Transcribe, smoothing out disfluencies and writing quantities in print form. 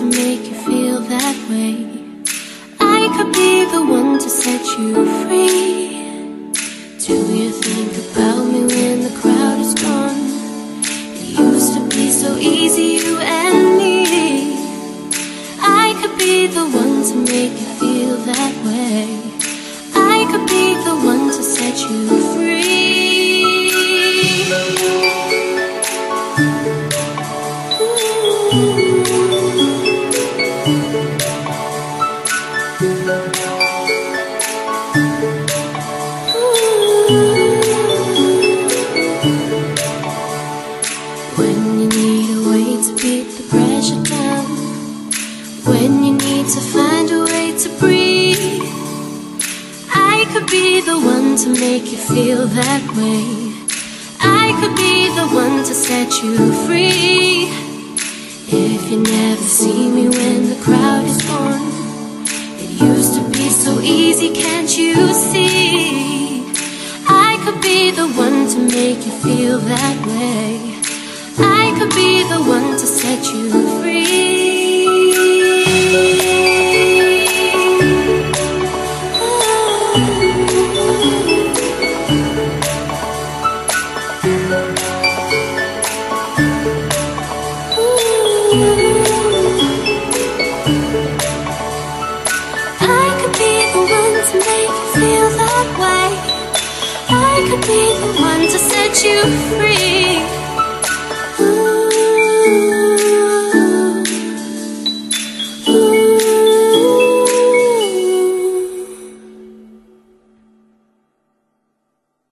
make you feel that way. I could be the one to set you free. Do you think about me when the crowd is gone? It used to be so easy, you and me. I could be the one to make you feel that way. I could be the one to set you free. When you need a way to beat the pressure down, when you need to find a way to breathe, I could be the one to make you feel that way. I could be the one to set you free. If you never see me when the crowd is gone, it used to be so easy, can't you see? I could be the one to make you feel that way. I could be the one to set you free.